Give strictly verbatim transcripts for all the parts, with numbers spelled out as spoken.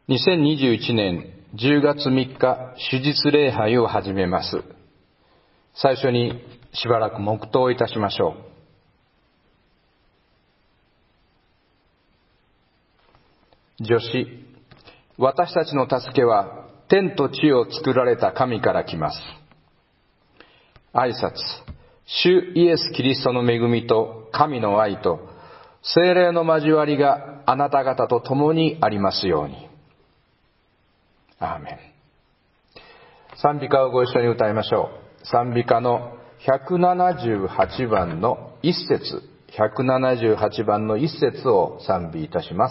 にせんにじゅういちねんじゅうがつみっか、主日礼拝を始めます。最初にしばらく黙祷いたしましょう。助詞、私たちの助けは天と地を作られた神から来ます。挨拶、主イエス・キリストの恵みと神の愛と聖霊の交わりがあなた方と共にありますように。アーメン。賛美歌をご一緒に歌いましょう。賛美歌のひゃくななじゅうはちばんの一節、ひゃくななじゅうはちばんの一節を賛美いたします。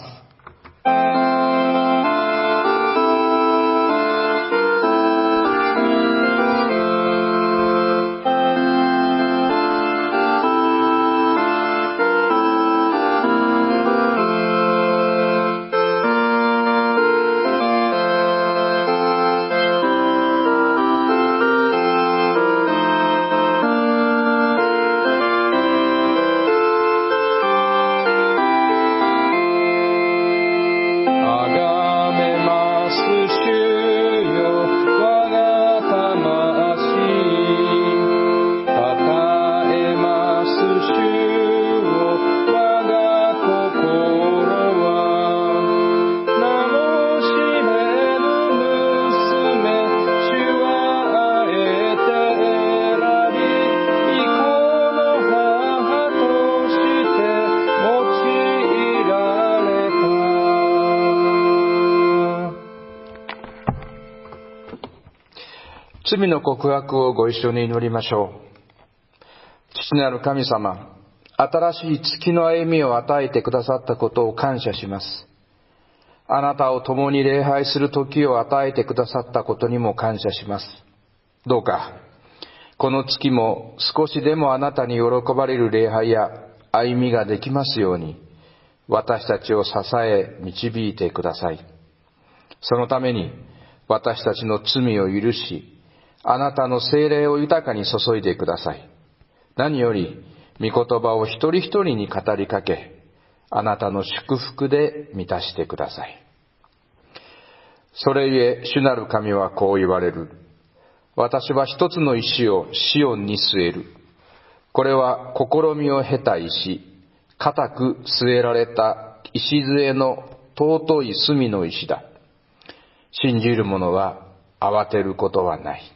罪の告白をご一緒に祈りましょう。父なる神様、新しい月の歩みを与えてくださったことを感謝します。あなたを共に礼拝する時を与えてくださったことにも感謝します。どうかこの月も少しでもあなたに喜ばれる礼拝や歩みができますように、私たちを支え導いてください。そのために私たちの罪を許し、あなたの聖霊を豊かに注いでください。何より御言葉を一人一人に語りかけ、あなたの祝福で満たしてください。それゆえ主なる神はこう言われる。私は一つの石をシオンに据える。これは試みを経た石、固く据えられた礎の尊い隅の石だ。信じる者は慌てることはない。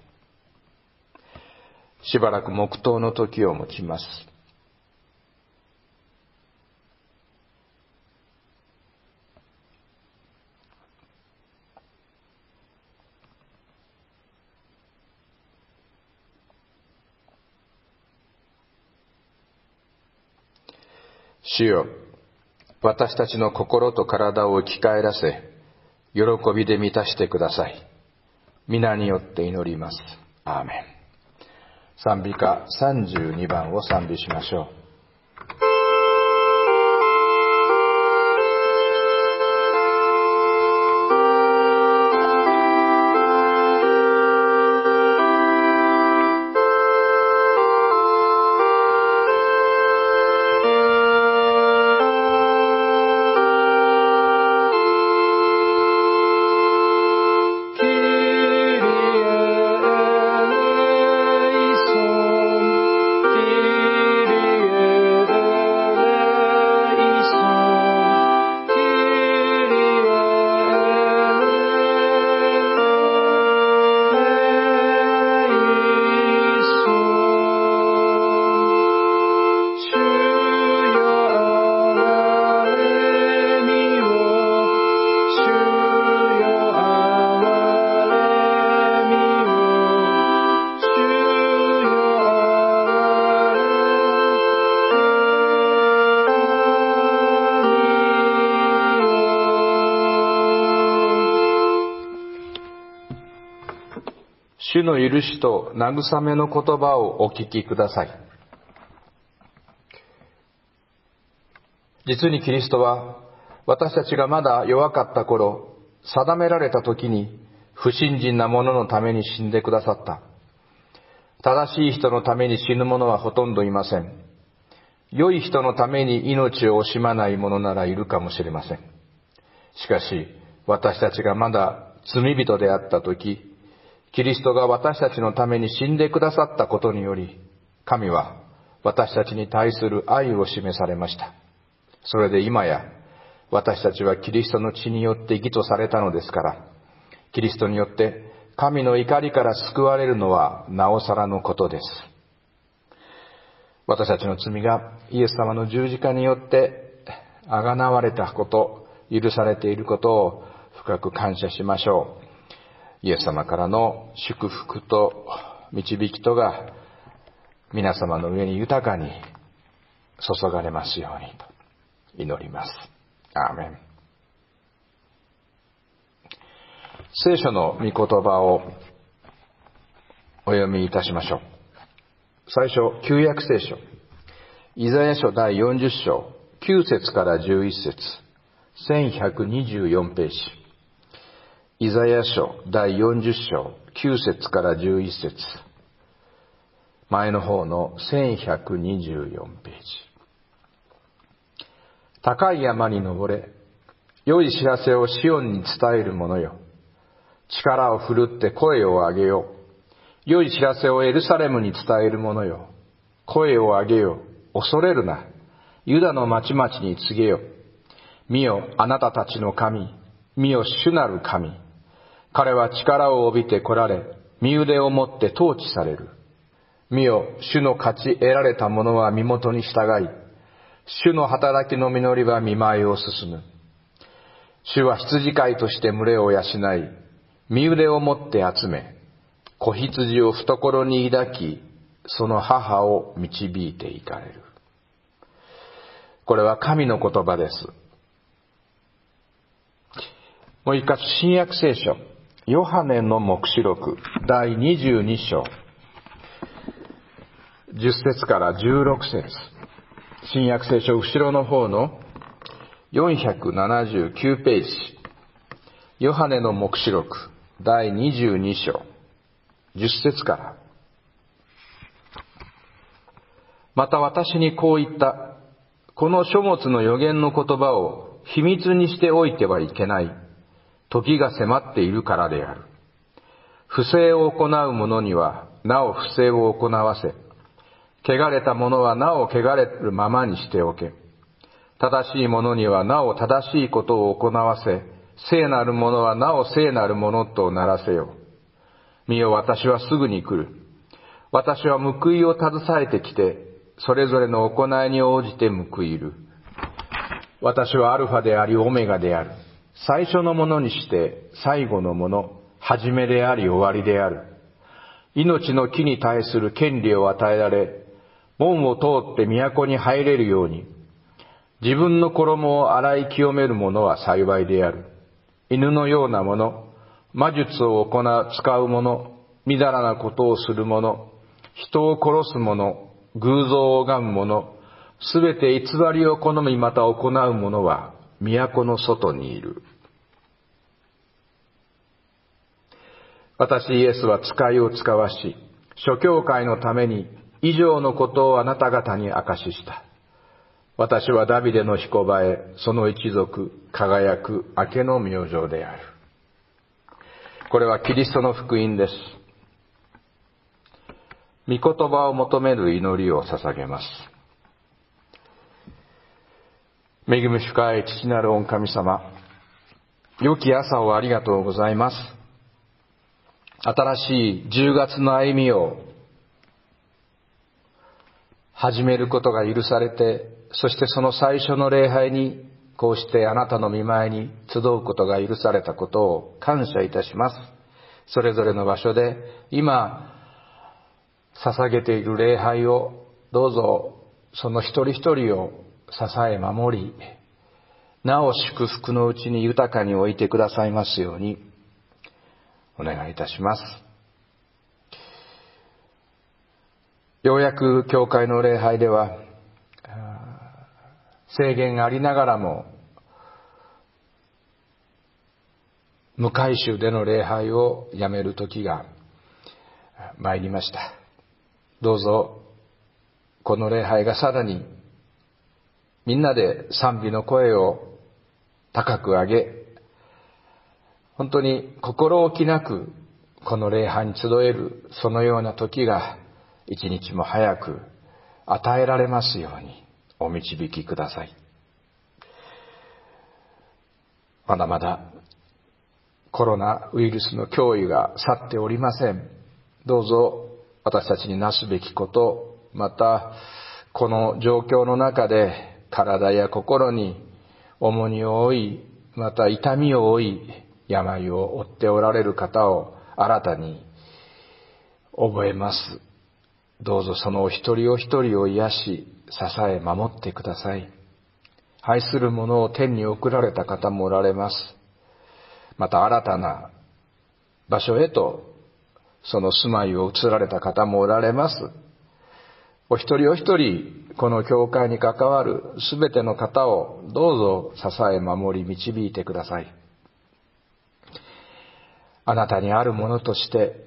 しばらく黙祷の時を持ちます。主よ、私たちの心と体を生き返らせ、喜びで満たしてください。皆によって祈ります。アーメン。賛美歌さんじゅうにばんを賛美しましょう。主の許しと慰めの言葉をお聞きください。実にキリストは私たちがまだ弱かった頃、定められた時に不信心な者のために死んでくださった。正しい人のために死ぬ者はほとんどいません。良い人のために命を惜しまない者ならいるかもしれません。しかし私たちがまだ罪人であったとき、キリストが私たちのために死んでくださったことにより、神は私たちに対する愛を示されました。それで今や私たちはキリストの血によって義とされたのですから、キリストによって神の怒りから救われるのはなおさらのことです。私たちの罪がイエス様の十字架によってあがなわれたこと、許されていることを深く感謝しましょう。イエス様からの祝福と導きとが皆様の上に豊かに注がれますようにと祈ります。アーメン。聖書の御言葉をお読みいたしましょう。最初、旧約聖書、イザヤ書だいよんじゅっ章、きゅう節からじゅういち節、せんひゃくにじゅうよんページ。イザヤ書だいよんじゅっ章、きゅう節からじゅういち節。前の方のせんひゃくにじゅうよんページ。高い山に登れ、良い知らせをシオンに伝える者よ。力を振るって声を上げよ。良い知らせをエルサレムに伝える者よ。声を上げよ。恐れるな。ユダの町々に告げよ。見よ、あなたたちの神。見よ、主なる神。彼は力を帯びて来られ、身腕をもって統治される。見よ、主の勝ち得られた者は身元に従い、主の働きの実りは見舞いを進む。主は羊飼いとして群れを養い、身腕をもって集め、子羊を懐に抱き、その母を導いていかれる。これは神の言葉です。もう一箇所、新約聖書、ヨハネの黙示録だいにじゅうに章、じゅっ節からじゅうろく節。新約聖書後ろの方のよんひゃくななじゅうきゅうページ、ヨハネの黙示録だいにじゅうに章、じゅっ節から。また私にこう言った。この書物の預言の言葉を秘密にしておいてはいけない。時が迫っているからである。不正を行う者にはなお不正を行わせ、汚れた者はなお汚れるままにしておけ。正しい者にはなお正しいことを行わせ、聖なる者はなお聖なる者とならせよ。見よ、私はすぐに来る。私は報いを携えてきて、それぞれの行いに応じて報いる。私はアルファでありオメガである。最初のものにして最後のもの、始めであり終わりである。命の木に対する権利を与えられ、門を通って都に入れるように、自分の衣を洗い清める者は幸いである。犬のようなもの、魔術を行う、使う者、みだらなことをする者、人を殺す者、偶像を拝む者、すべて偽りを好みまた行う者は都の外にいる。私イエスは使いを使わし、諸教会のために以上のことをあなた方に証しした。私はダビデの彦場へ、その一族、輝く明けの明星である。これはキリストの福音です。御言葉を求める祈りを捧げます。恵み深い父なる御神様、良き朝をありがとうございます。新しいじゅうがつの歩みを始めることが許されて、そしてその最初の礼拝にこうしてあなたの御前に集うことが許されたことを感謝いたします。それぞれの場所で今捧げている礼拝をどうぞその一人一人を支え守り、なお祝福のうちに豊かに置いてくださいますようにお願いいたします。ようやく教会の礼拝では制限がありながらも無改宗での礼拝をやめる時が参りました。どうぞこの礼拝がさらにみんなで賛美の声を高く上げ、 本当に心置きなくこの礼拝に集える、そのような時が一日も早く与えられますようにお導きください。まだまだコロナウイルスの脅威が去っておりません。どうぞ私たちになすべきこと、またこの状況の中で体や心に重荷を負い、また痛みを負い、病を負っておられる方を新たに覚えます。どうぞそのお一人お一人を癒し、支え守ってください。愛する者を天に送られた方もおられます。また新たな場所へとその住まいを移られた方もおられます。お一人お一人、この教会に関わるすべての方をどうぞ支え守り導いてください。あなたにあるものとして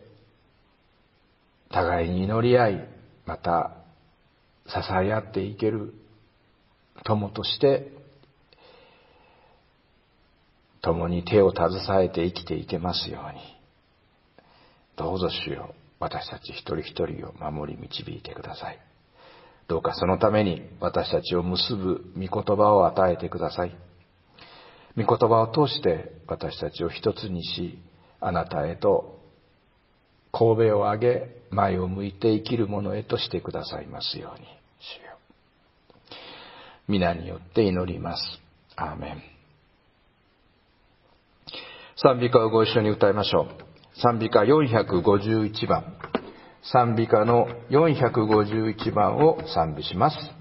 互いに祈り合い、また支え合っていける友として共に手を携えて生きていけますように、どうぞ主よ、私たち一人一人を守り導いてください。どうかそのために私たちを結ぶ御言葉を与えてください。御言葉を通して私たちを一つにし、あなたへと頭を上げ前を向いて生きる者へとしてくださいますように。主よ、皆によって祈ります。アーメン。賛美歌をご一緒に歌いましょう。賛美歌よんひゃくごじゅういちばん、賛美歌のよんひゃくごじゅういちばんを賛美します。